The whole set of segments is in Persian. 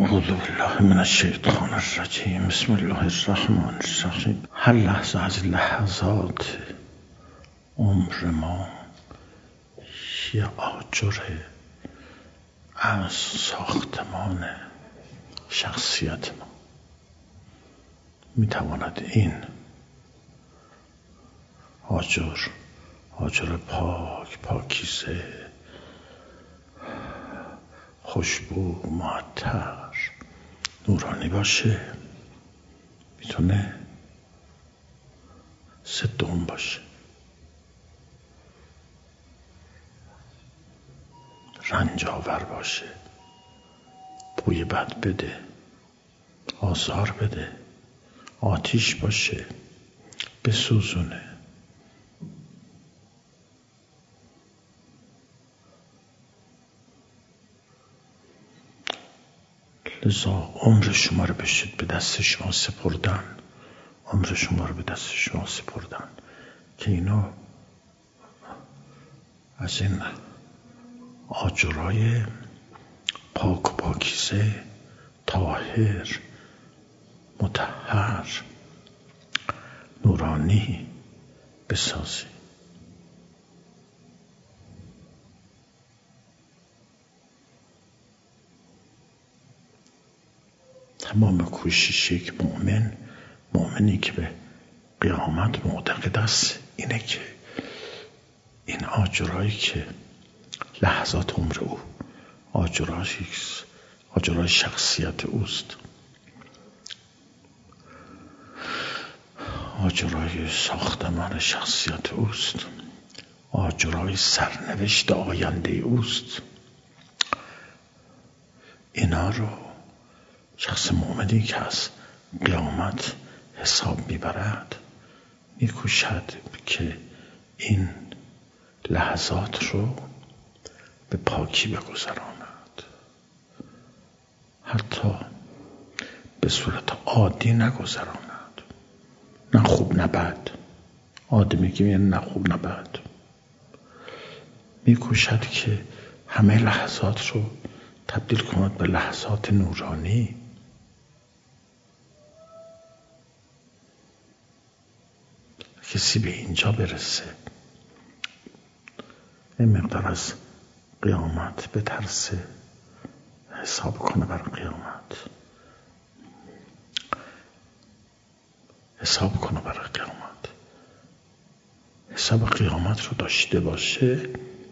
اعوذ بالله من الشیطان الرجیم. بسم الله الرحمن الرحیم. هر لحظه از لحظات عمر ما یه آجره از ساختمان شخصیت ما. میتواند این آجر پاکیزه، خوشبو، معطر، نورانی باشه، میتونه ضدعفونی باشه، رنج آور باشه، بوی بد بده، آزار بده، آتیش باشه، بسوزونه. لذا عمر شما رو بشید به دست شما سپردن، عمر شما رو به دست شما سپردن که اینو از این آجرای پاک و پاکیزه، طاهر، مطهر، نورانی بسازی. تمام کوشش یک مؤمنی که به قیامت معتقد است اینه که این آجرایی که لحظات عمر او، آجرای شخصیت اوست، آجرای ساختمان شخصیت اوست، آجرای سرنوشت آینده اوست، اینا رو شخص مؤمنی که از قیامت حساب میبرد میکوشد که این لحظات رو به پاکی بگذراند، حتی به صورت عادی نگذراند، نه خوب نه بد. عادی میگیم یعنی نه خوب نه بد. میکوشد که همه لحظات رو تبدیل کند به لحظات نورانی. کسی به اینجا برسه، این مقدار از قیامت بترسه، حساب کنه بر قیامت، حساب قیامت رو داشته باشه،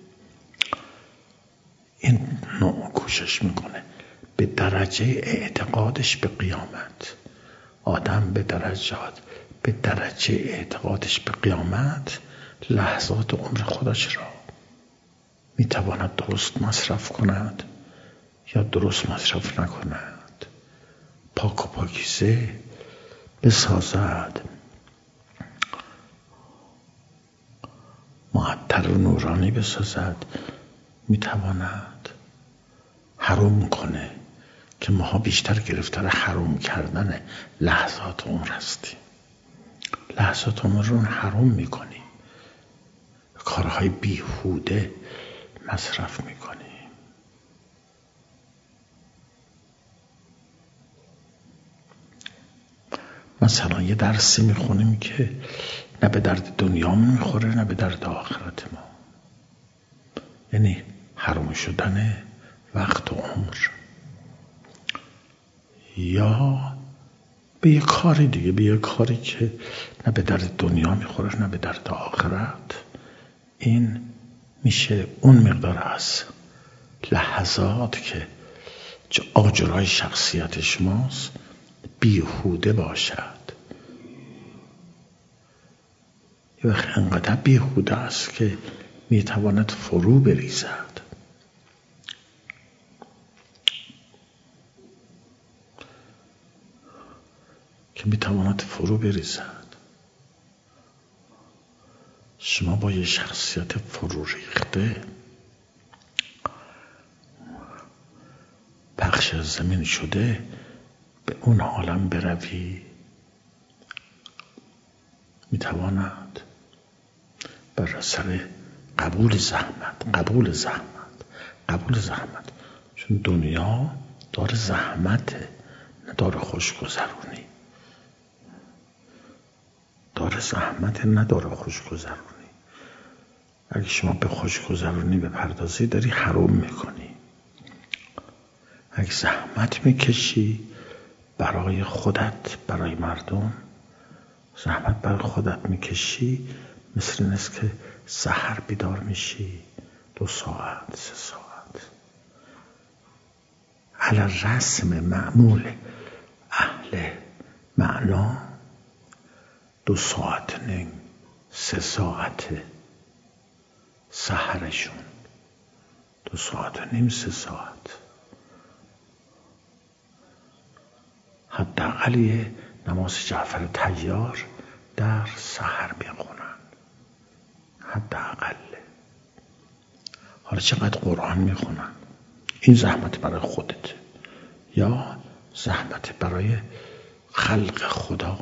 این نوع کوشش میکنه به درجه اعتقادش به قیامت. آدم به درجه اعتقادش به قیامت لحظات عمر خودش را میتواند درست مصرف کند یا درست مصرف نکند، پاک و پاکیزه بسازد، معطر و نورانی بسازد. میتواند حروم کنه که ماها بیشتر گرفتار حروم کردن لحظات عمر هستیم. لحظات عمر رو حروم میکنیم، کارهای بیهوده مصرف میکنیم. مثلا یه درسی میخونیم که نه به درد دنیامون میخوره نه به درد آخرت ما، یعنی حروم شدن وقت و عمر. یا به یه کاری دیگه، به یه کاری که نه به درد دنیا میخوره نه به درد آخرت. این میشه اون مقدار از لحظات که آجرای شخصیت شماست بیهوده باشد. یه وقت انقدر بیهوده است که میتواند فرو بریزد. شما با یه شخصیت فرو ریخته پخش زمین شده به اون عالم بروی، میتواند بر اثر قبول زحمت، چون دنیا دار زحمته، نه دار خوشگذرونی. دار زحمته، نه دار خوشگذرونی. اگه شما به خوشگذرونی بپردازی داری حرام میکنی. اگه زحمت میکشی برای خودت، برای مردم، زحمت برای خودت میکشی، مثل این است که سحر بیدار میشی 2 ساعت 3 ساعت علی رسم معمول اهل معنا 2 ساعت نیم 3 ساعت سحرشون 2 ساعت نیم 3 ساعت. حداقل یه نماز جعفر طیار در سحر میخونن، حداقل. حالا چقدر قرآن میخونن؟ این زحمت برای خودت یا زحمت برای خلق خدا؟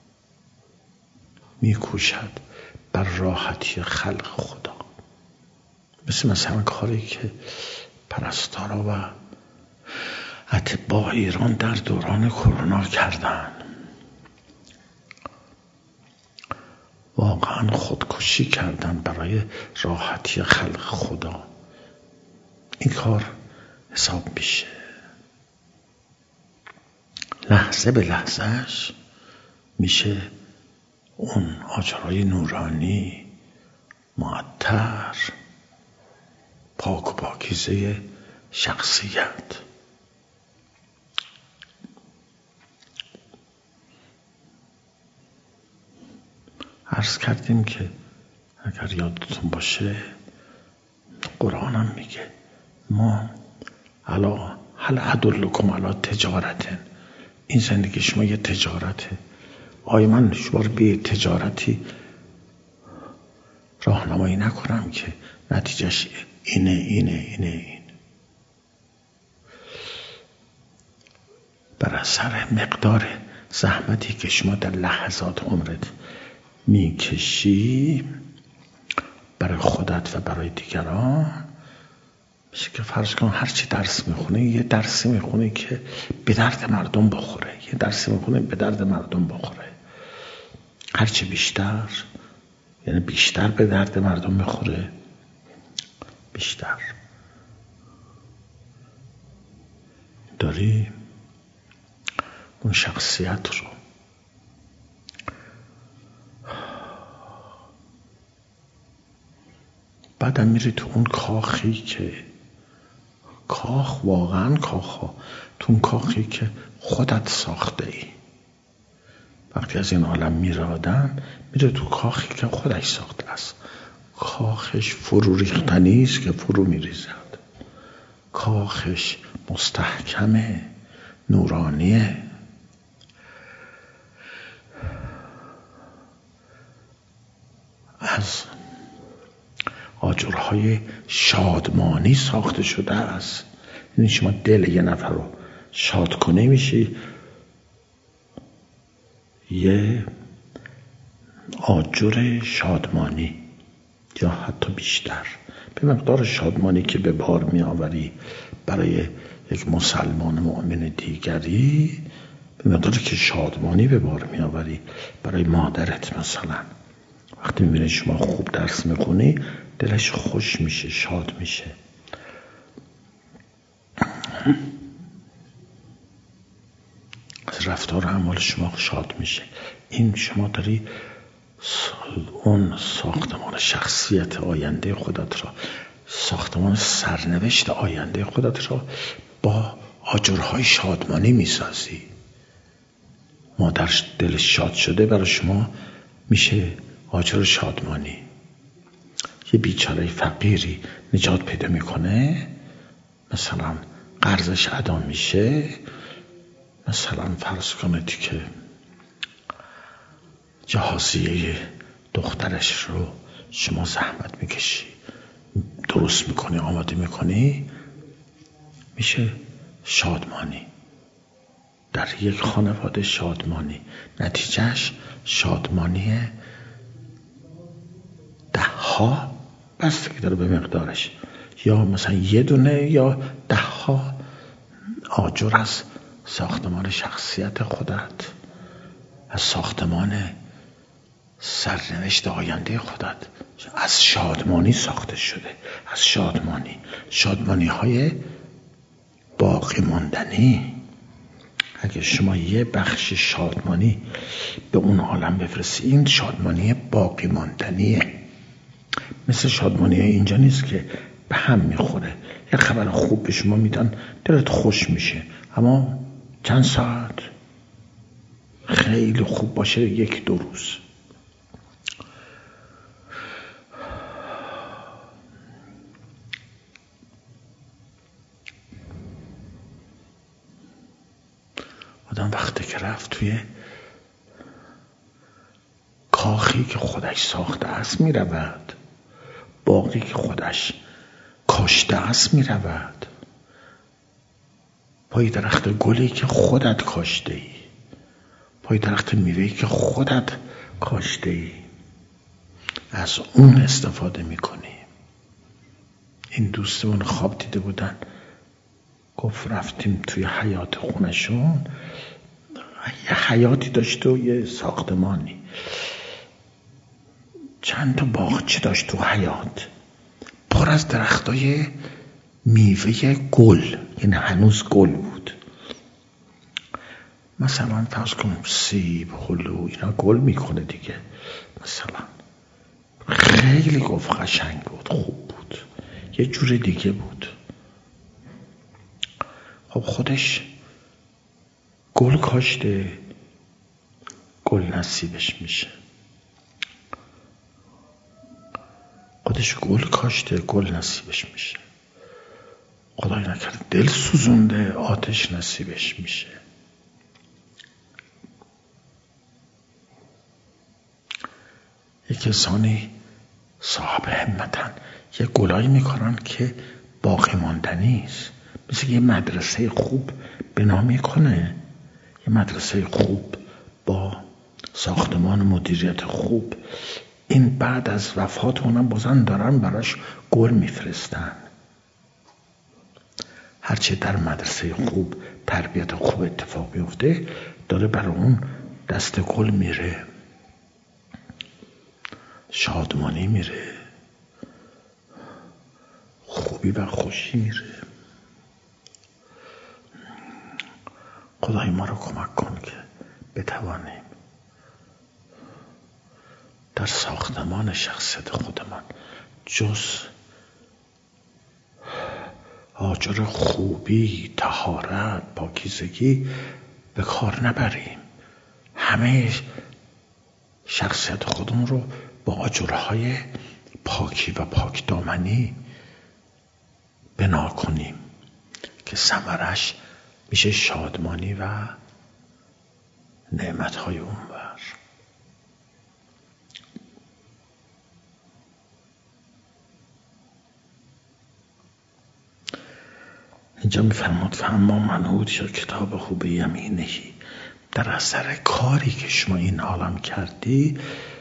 میکوشد بر راحتی خلق خدا. مثلا کاری که پرستارا و اتباع ایران در دوران کرونا کردن، واقعا خودکشی کردن برای راحتی خلق خدا. این کار حساب میشه. لحظه به لحظهش میشه اون آجرای نورانی معطر پاک و پاکیزه شخصیت. عرض کردیم که اگر یادتون باشه قرآن هم میگه ما هل ادلکم علی تجارت، این زندگی شما یه تجارته. آیا من شما رو به تجارتی راهنمایی نکنم که نتیجهش اینه. بر اثر مقدار زحمتی که شما در لحظات عمرت میکشی برای خودت و برای دیگران، میشه که فرض کن هرچی درس میخونه یه درسی میخونه که به درد مردم بخوره، یه درسی میخونه به درد مردم بخوره. هرچی بیشتر، یعنی بیشتر به درد مردم میخوره، بیشتر داری اون شخصیت رو بعدم میری تو اون کاخی که واقعا کاخ، تو اون کاخی که خودت ساخته ای. وقتی از این عالم میره آدم میره تو کاخی که خودش ساخته است. کاخش فرو ریختنی است که فرو میریزد. کاخش مستحکمه، نورانیه. از آجرهای شادمانی ساخته شده است. یعنی شما دل یه نفر رو شاد کنه میشی یه آجر شادمانی یا حتی بیشتر. به مقدار شادمانی که به بار می آوری برای یک مسلمان مؤمن دیگری، به مقداری که شادمانی به بار می آوری برای مادرت مثلا، وقتی می بینی شما خوب درس میخونی دلش خوش میشه، شاد میشه. از رفتار اعمال شما شاد میشه. این شما داری اون ساختمان شخصیت آینده خودت را، ساختمان سرنوشت آینده خودت را با آجرهای شادمانی میسازی. مادرش دلش شاد شده، برای شما میشه آجر شادمانی. یه بیچاره فقیری نجات پیدا میکنه، مثلا قرضش ادا میشه، مثلا فرض کنید که جهازیه دخترش رو شما زحمت میکشی، درست میکنی، آماده میکنی، میشه شادمانی. در یک خانواده شادمانی، نتیجهش شادمانی 10 بستگی داره به مقدارش، یا مثلا 1 دونه یا 10 آجر از ساختمان شخصیت خودت، از ساختمان سرنوشت آینده خودت، از شادمانی ساخته شده، از شادمانی های باقی ماندنی. اگه شما یه بخش شادمانی به اون عالم بفرستی، این شادمانی باقی ماندنیه. مثل شادمانی اینجا نیست که به هم میخوره. یه خبر خوب به شما میدن دلت خوش میشه، اما چند ساعت خیلی خوب باشه، 1-2 روز. آدم وقتی که رفت توی کاخی که خودش ساخته است میرود، باغی که خودش کاشته است میرود، پای درخت گلی که خودت کاشته ای، پای درخت میوه‌ای که خودت کاشته ای، از اون استفاده میکنی. این دوستمون خواب دیده بودن، گفت رفتیم توی حیاط خونشون، یه حیاطی داشت و یه ساختمانی، چند تا باغچه داشت تو حیاط، پر از درختای میوه گل، یعنی هنوز گل بود. مثلا فرض کنم سیب، هلو، اینا گل میکنه دیگه. مثلا خیلی گفت قشنگ بود، خوب بود، یه جور دیگه بود. خب خودش گل کاشته، گل نصیبش میشه. خودش گل کاشته، گل نصیبش میشه. خدای نکرده دل سوزونده، آتش نصیبش میشه. یک کسانی صاحب همتن یه گلایی میکنن که باقی ماندنی است. مثل یه مدرسه خوب بنا میکنه، یه مدرسه خوب با ساختمان مدیریت خوب، این بعد از وفات اونم بازن دارن براش گل میفرستن. هرچه در مدرسه خوب تربیت خوب اتفاق میفته، داره برای اون دست گل میره، شادمانی میره، خوبی و خوشی میره. خدای ما رو کمک کن که بتوانیم در ساختمان شخصیت خودمان جز آجر خوبی، طهارت، پاکیزگی به کار نبریم. همه شخصیت خودمون رو با آجرهای پاکی و پاک دامنی بنا کنیم که ثمرش میشه شادمانی و نعمتهای اونور. اینجا میفرمود فاما من اوتی کتابه بیمینه، در اثر کاری که شما این عالم کردی،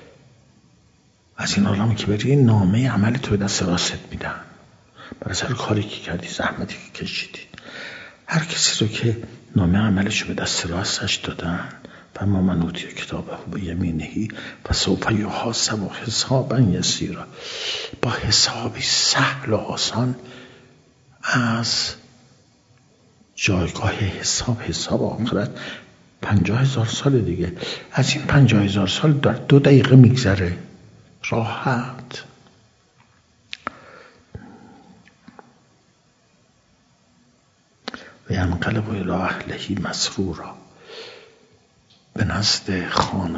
از این عالم که بری نامه عمل تو به دست راست میدن. بر اثر کاری که کردی، زحمتی که کشیدی. هر کسی رو که نامه عملش رو به دست راستش دادن، فاما من اوتی کتابه بیمینه فسوف یحاسب حسابا یسیرا، با حسابی سهل و آسان از جایگاه حساب آخرت 50,000 سال دیگه، از این 50,000 سال در 2 دقیقه میگذره، راحت. و ینقلب الی اهله مسرورا، به نزد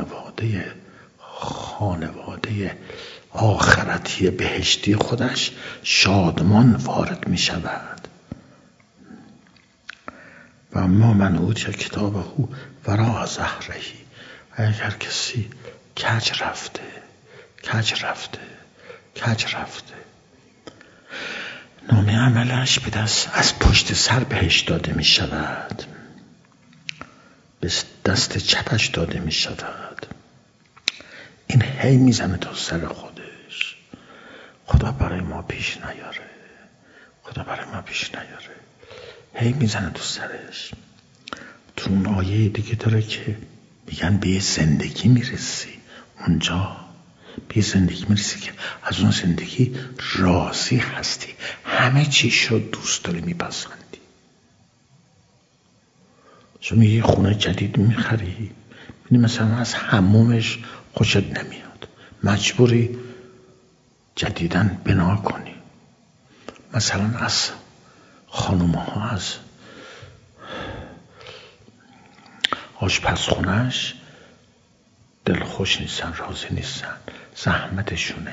خانواده آخرتی بهشتی خودش شادمان وارد می شود. و اما من اوتی کتابه وراء ظهرهی، و اگر کسی کج رفته نامه عملش به دست از پشت سر بهش داده می شود، به دست چپش داده می شود. این هی میزنه تا سر خودش. خدا برای ما پیش نیاره. هی میزنه تو سرش. تو اون آیه دیگه داره که میگن به یه زندگی میرسی، اونجا به یه زندگی میرسی که از اون زندگی راضی هستی، همه چیش رو دوست داری، میپسندی. شما یه خونه جدید میخری، بینی مثلا از حمومش خوشت نمیاد، مجبوری جدیدن بنا کنی. مثلا از خانومها از آشپزخونهش دلخوش نیستن، راضی نیستن، زحمتشونه.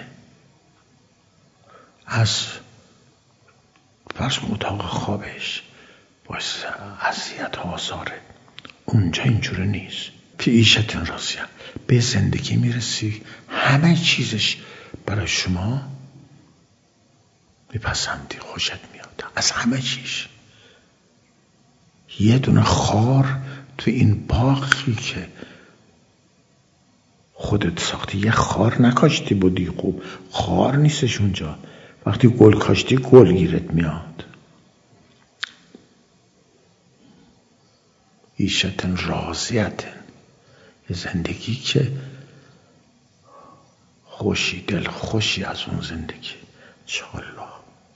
از فرض کن اتاق خوابش باعث اذیت و آزاره، اونجا اینجوری نیست. فی عیشة راضیه، به زندگی میرسی همه چیزش برای شما میپسندی، خوشت میاد از همه چیز. یه دونه خار تو این باغی که خودت ساختی، یه خار نکاشتی بودی، خوب خار نیستش اونجا. وقتی گل کاشتی گل گیرت میاد. عیشتن راضیتن، یه زندگی که خوشی، دل خوشی از اون زندگی. انشاءالله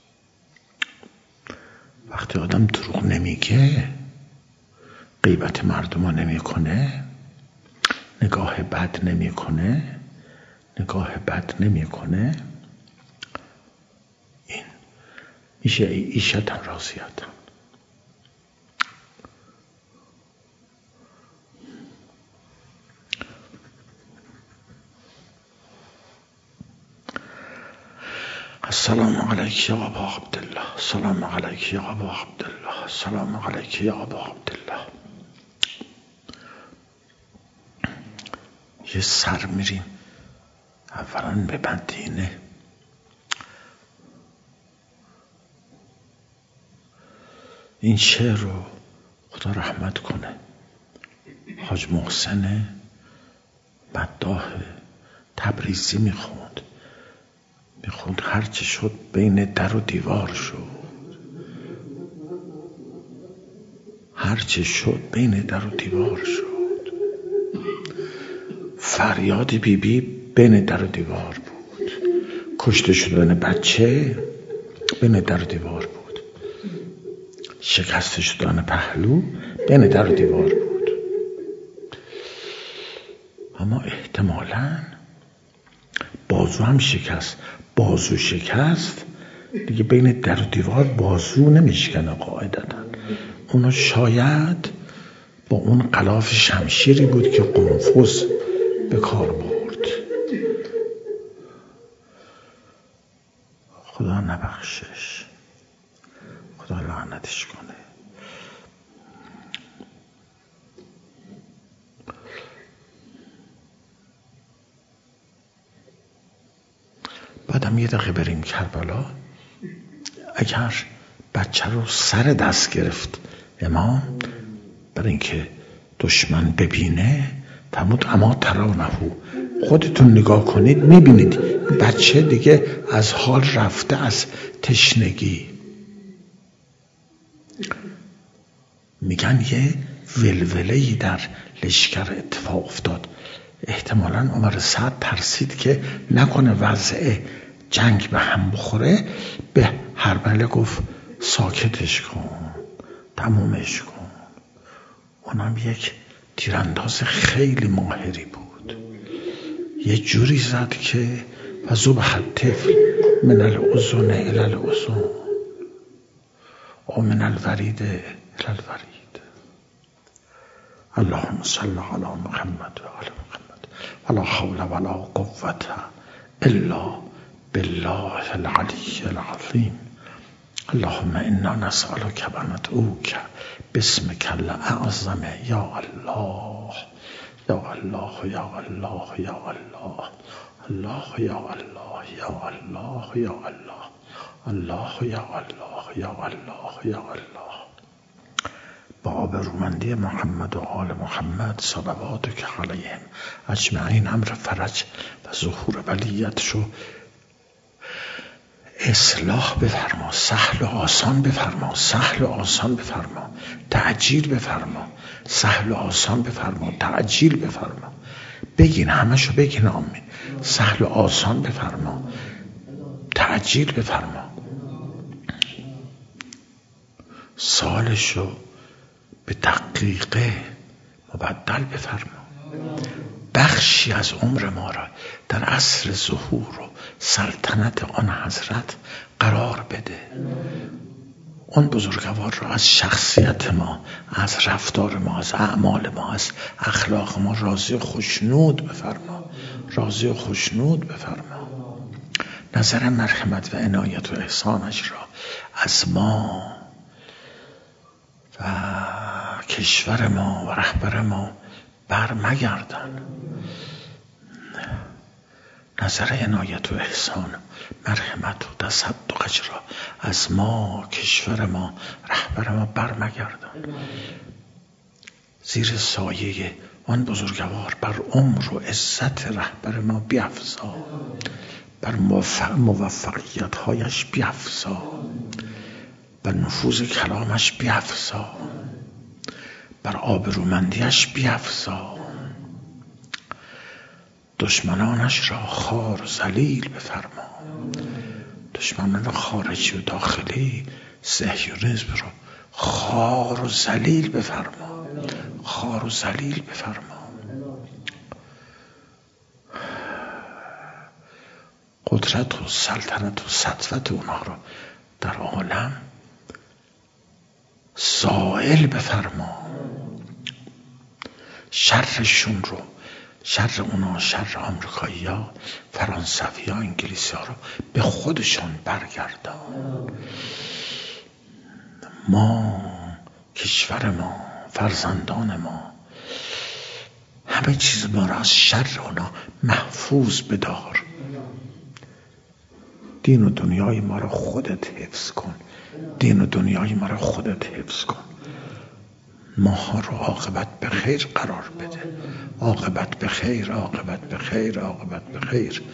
وقتی آدم دروغ نمیگه، غیبت مردم رو نمیکنه، نگاه بد نمیکنه، این میشه عیشتن راضیتن. السلام علیک یا ابا عبدالله، السلام علیک یا ابا عبدالله، السلام علیک یا ابا عبدالله. یه سر میریم اولا به مدینه. این شعر رو خدا رحمت کنه حاج محسن مداح تبریزی میخوند. هرچه شد بین در و دیوار شد، هرچه شد بین در و دیوار شد. فریاد بیبی بین در و دیوار بود، کشته شدن بچه بین در و دیوار بود، شکسته شدن پهلو بین در و دیوار بود. اما احتمالاً بازو هم شکست. بازو شکست دیگه بین در و دیوار بازو نمیشکنه قاعدتاً. اونا شاید با اون غلاف شمشیری بود که قنفذ به کار برد. خدا نبخشش، خدا لعنتش کنه. بعدم یه دقیقه بریم کربلا. اگر بچه رو سر دست گرفت امام برای اینکه دشمن ببینه، فرمود اما ترونهو، خودتون نگاه کنید میبینید بچه دیگه از حال رفته، از تشنگی. میگن یه ولوله‌ای در لشکر اتفاق افتاد. احتمالاً عمر سعد ترسید که نکنه وضع جنگ به هم بخوره، به هرمله گفت ساکتش کن، تمومش کن. اونم یک تیرانداز خیلی ماهری بود، یه جوری زد که فذبح الطفل من الاذن الی الاذن و من الورید الی الورید. اللهم صل علی محمد و آل محمد ولا حول ولا قوة الا بالله العلی العظیم. اللهم انا نسألك و ندعوك باسمك الاعظم یا الله یا الله یا الله یا الله، الله یا الله یا الله یا الله، الله یا الله یا الله یا الله. با آبرومندی محمد و آل محمد صلواتک علیهم اجمعین امر فرج و ظهور ولیت شو اصلاح بفرما، سهل و آسان بفرما، سهل و آسان بفرما، تعجیل بفرما، سهل و آسان بفرما، تعجیل بفرما. بگین، همشو بگین آمین. سهل و آسان بفرما، تعجیل بفرما. سالشو به دقیقه مبدل بفرما. بخشی از عمر ما را در عصر ظهور و سلطنت آن حضرت قرار بده. اون بزرگوار را از شخصیت ما، از رفتار ما، از اعمال ما، از اخلاق ما راضی و خوشنود بفرما، راضی و خوشنود بفرما. نظر مرحمت و عنایت و احسانش را از ما و کشور ما و رهبر ما برمگردان. نظر عنایت و احسان مرحمت و تصدقش را از ما، کشور ما، رهبر ما برمگردان. زیر سایه آن بزرگوار بر عمر و عزت رهبر ما بیفزا، بر موفقیت هایش بیفزا، بر نفوذ کلامش بیفزا، بر آبرومندیش بیفزا. دشمنانش را خوار و ذلیل بفرما. دشمنان خارجی و داخلی، صهیونیسم را خوار و ذلیل بفرما، خوار و ذلیل بفرما. قدرت و سلطنت و سطوت اونها را در عالم زائل بفرما. شرشون رو، شر اونا، شر آمریکایی ها، فرانسوی ها، انگلیسی ها رو به خودشون برگردان. ما، کشور ما، فرزندان ما، همه چیز ما را از شر اونا محفوظ بدار. دین و دنیای ما را خودت حفظ کن. دین و دنیای ما را خودت حفظ کن. ماها رو عاقبت به خیر قرار بده. عاقبت به خیر، عاقبت به خیر، عاقبت به خیر.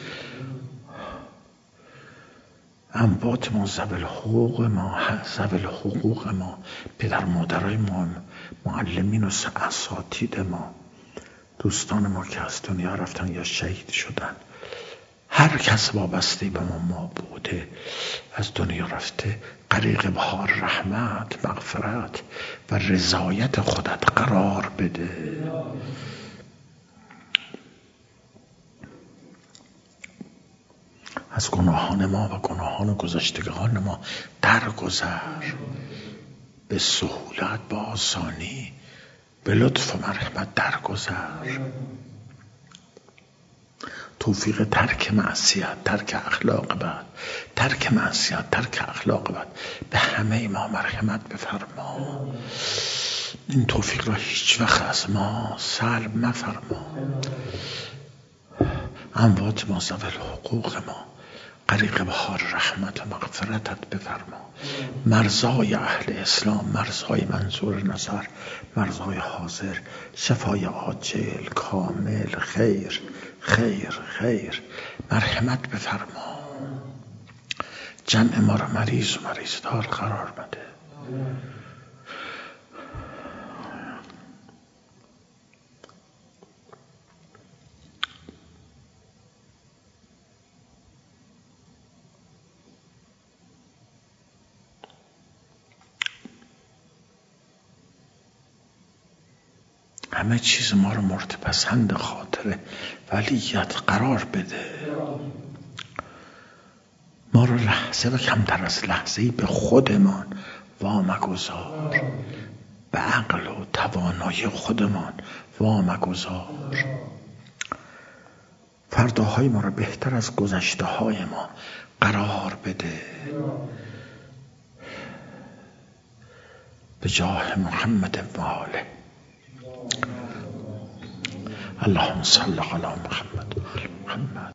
اموات ما، ذوی حقوق ما، ذوی حقوق ما، پدر مادرای ما، معلمین و اساتید ما، دوستان ما که از دنیا رفتن یا شهید شدن، هر کس وابسته به ما بوده از دنیا رفته، غریق بحار رحمت، مغفرت و رضایت خودت قرار بده. از گناهان ما و گناهان گذشتگان ما درگذر. به سهولت، به آسانی، به لطف و مرحمت درگذر. توفیق ترک معصیت، ترک اخلاق بد، ترک معصیت، ترک اخلاق بد به همه ما مرحمت بفرما. این توفیق را هیچ وقت از ما سلب مفرما. اموات ما، ذوی حقوق ما، غریق بحار رحمت و مغفرتت بفرما. مرزای اهل اسلام، مرزای منظور نظر، مرزای حاضر، شفای عاجل، کامل، خیر خیر خیر مرحمت بفرما. جمع ما را مریض و مریضدار قرار بده. همه چیز ما رو مورد پسند خاطر ولیت قرار بده. ما رو لحظه و کمتر از لحظه‌ای به خودمان وامگذار. به عقل و توانایی خودمان وامگذار. فرداهای ما رو بهتر از گذشته های ما قرار بده. به جاه محمد و آله. اللهم صل علی محمد.